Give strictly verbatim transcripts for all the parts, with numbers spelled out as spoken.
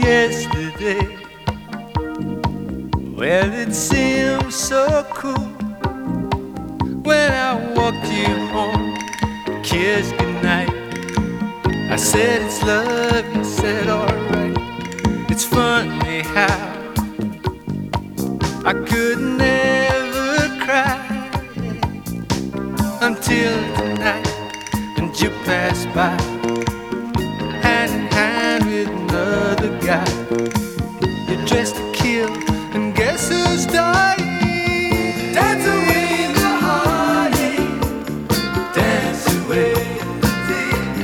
yesterday. Well, it seemed so cool when I walked you home, kissed goodnight. I said it's love, you said alright. It's funny how I could never cry until tonight, and you passed by, hand in hand with another guy. You're dressed to kill, and guess who's dying? Dance away the heartache, dance away the tears.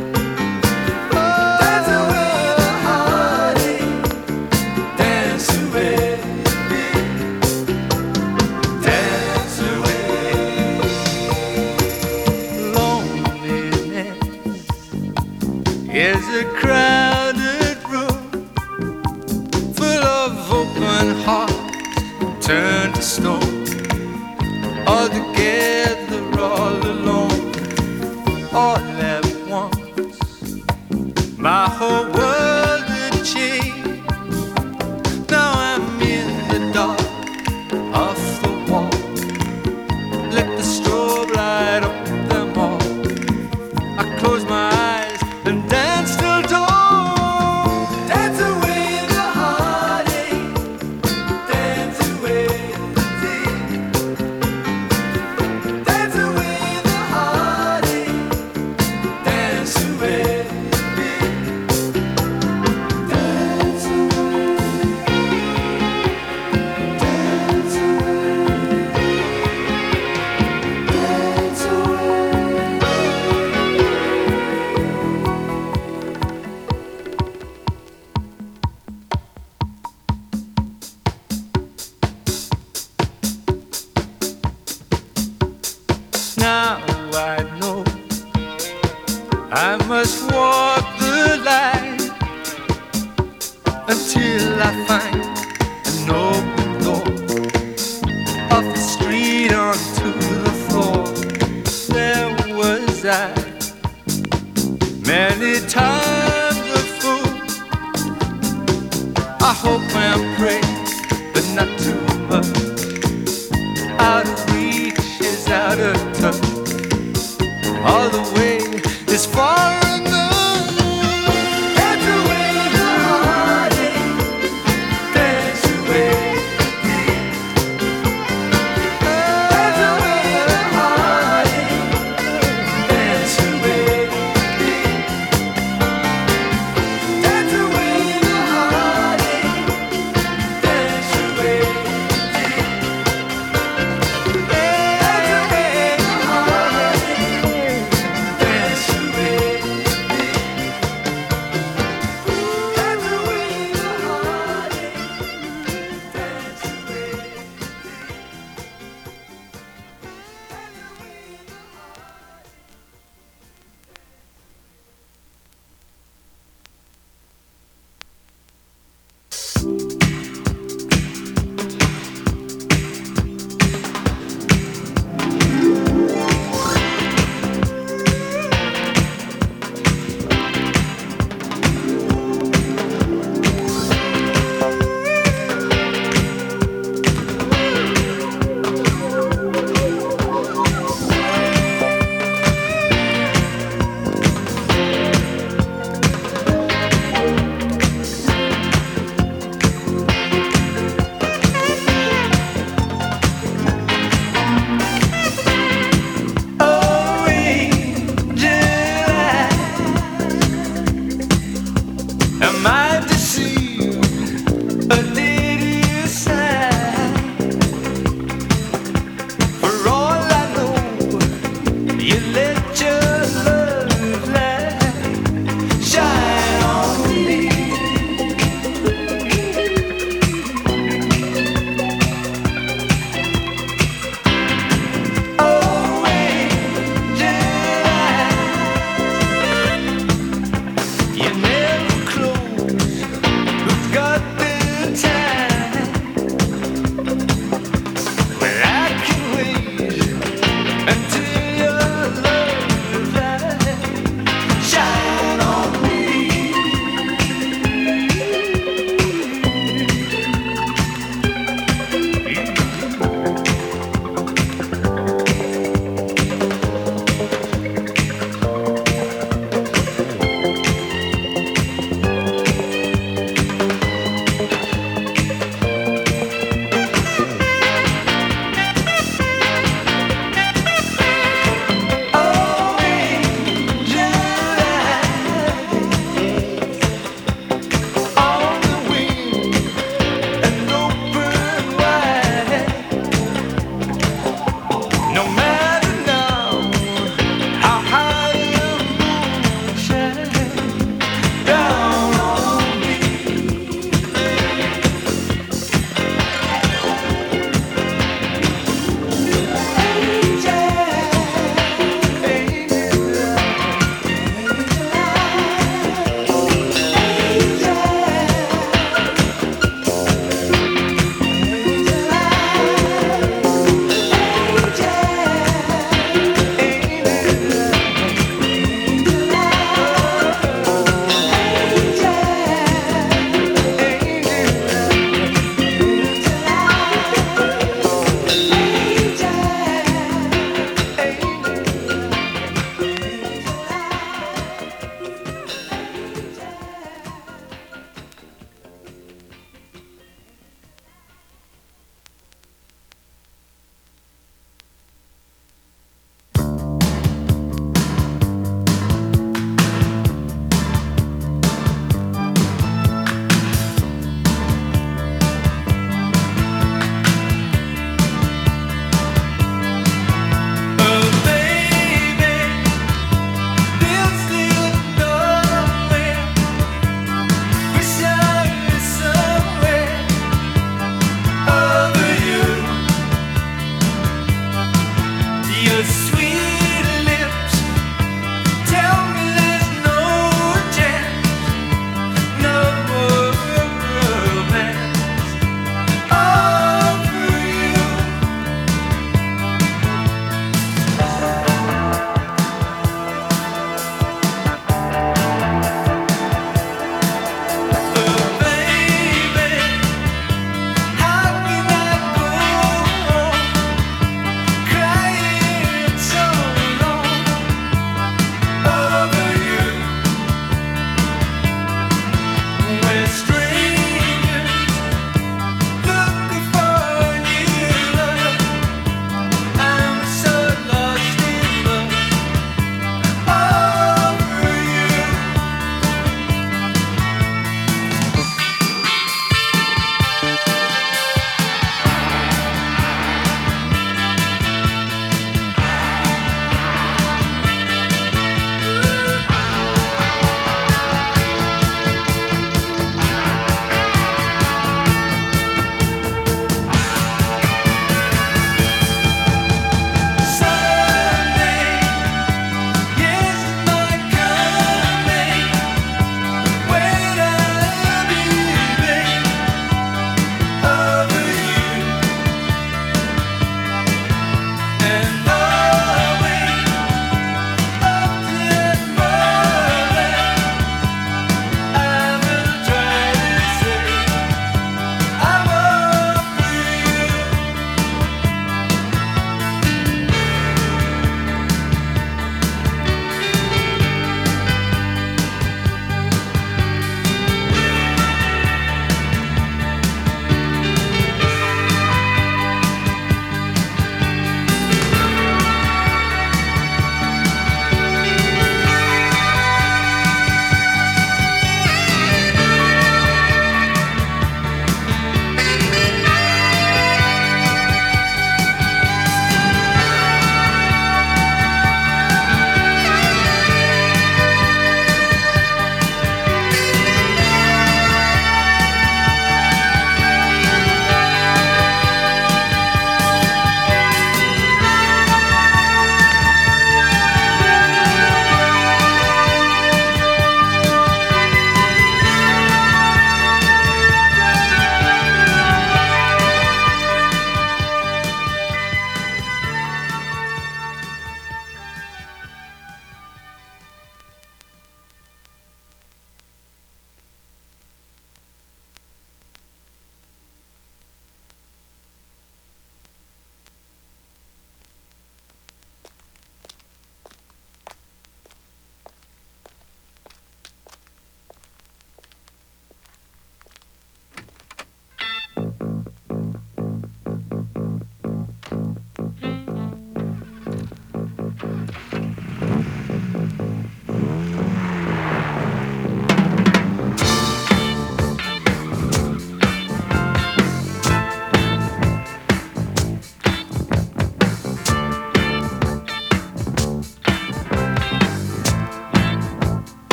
Oh, dance away the heartache, dance away the fear. Dance away loneliness is a crowded room full of open hearts turned to stone, all together, all alone, all at once. My whole world had changed. Now I'm in the dark, off the wall. Let the strobe light up them all. I close my eyes and dance till dawn. Dance away the heartache, dance away the tears. Dance away the heartache, dance away the fear. Dance away, dance away, dance away. Now I know I must walk the line until I find an open door, off the street onto the floor. There was I, many times a fool. I hope and pray, but not too much. Out of reach is out of touch. All the way is far enough. Dance away the heartache, dance away the tears. Dance away the heartache, dance away the fear. Dance away the heartache,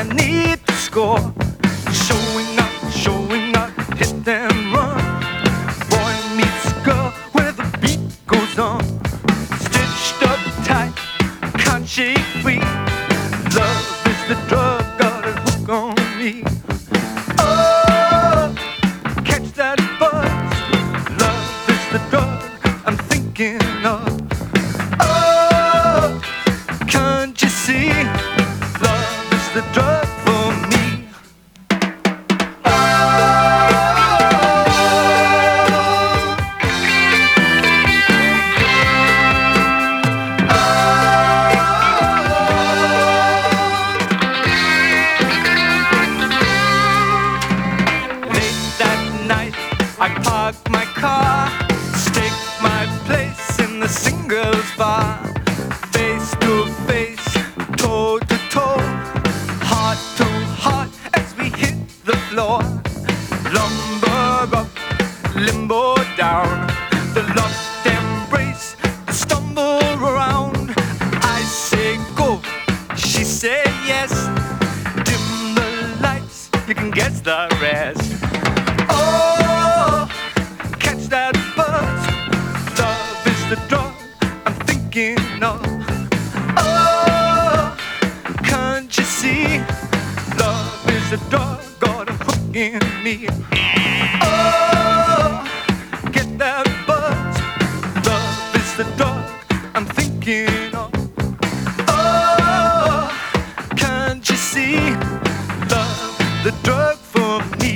I need to score. Showing up, showing up, hit and run. Boy meets girl where the beat goes on. Stitched up tight, can't shake free. Love is the drug, got a hook on me. Oh, catch that buzz. Love is the drug I'm thinking of. Oh, can't you see? Love is the drug for me. I park my car, stake my place in the singles bar. Face to face, toe to toe, heart to heart as we hit the floor. Lumber up, limbo down, the lost embrace, the stumble around. I say go, she say yes. Dim the lights, you can guess the rest. Oh, catch that buzz. Love is the drug I'm thinking of. Oh, can't you see? Love is the drug, got a hook in me. Oh, get that buzz. Love is the drug I'm thinking of. Oh, can't you see? Love, the drug for me.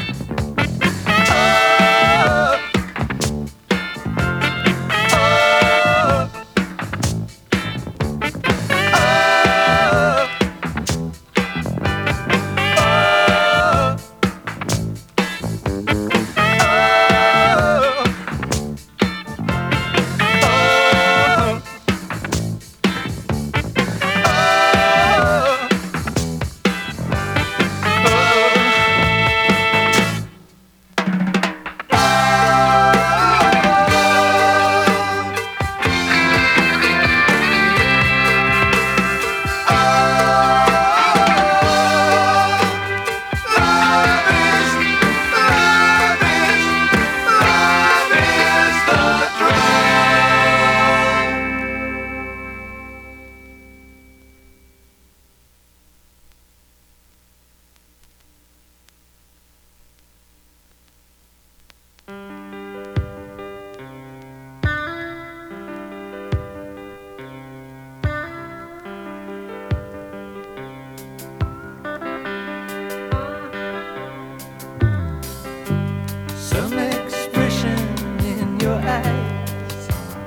Some expression in your eyes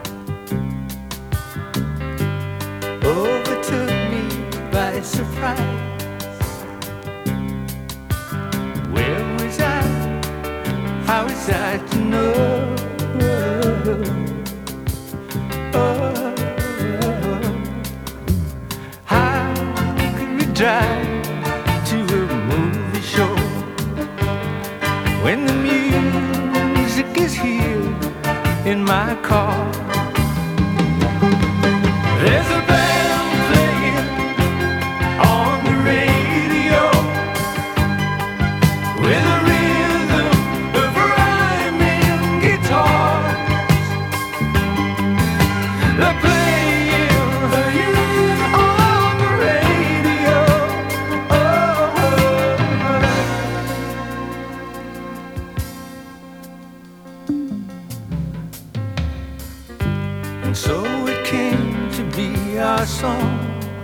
overtook me by surprise. Where was I? How was I to know? Oh, how could we drive to a movie show when the music is here in my car? There's a band playing on the radio with a rhythm of rhyming guitars. They're playing on the radio. Oh, and so it came to be our song,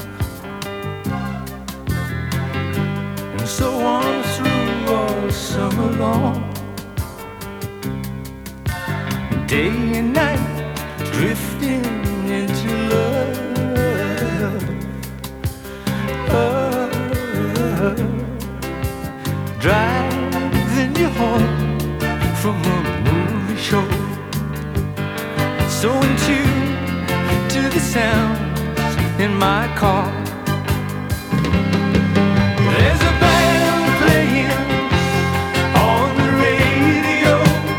and so on through all summer long. Day and night, drifting into love. Oh, driving you home from a movie show, so in tune to the sounds in my car. There's a band playing on the radio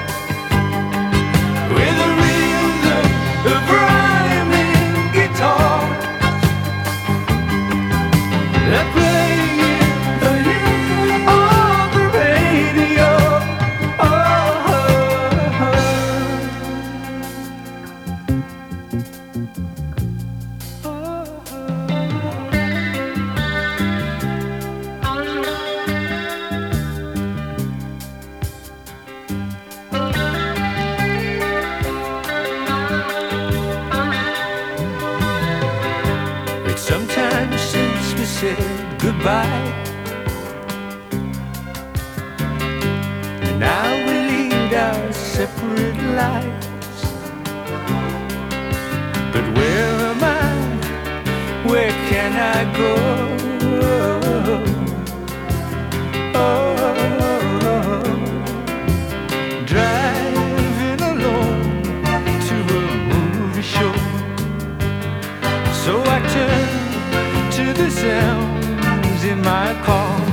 with a rhythm of rhyming guitar. They're playing said goodbye. And now we lead our separate lives. But where am I? Where can I go? Oh, driving alone to a movie show. So I turn to the sounds in my car.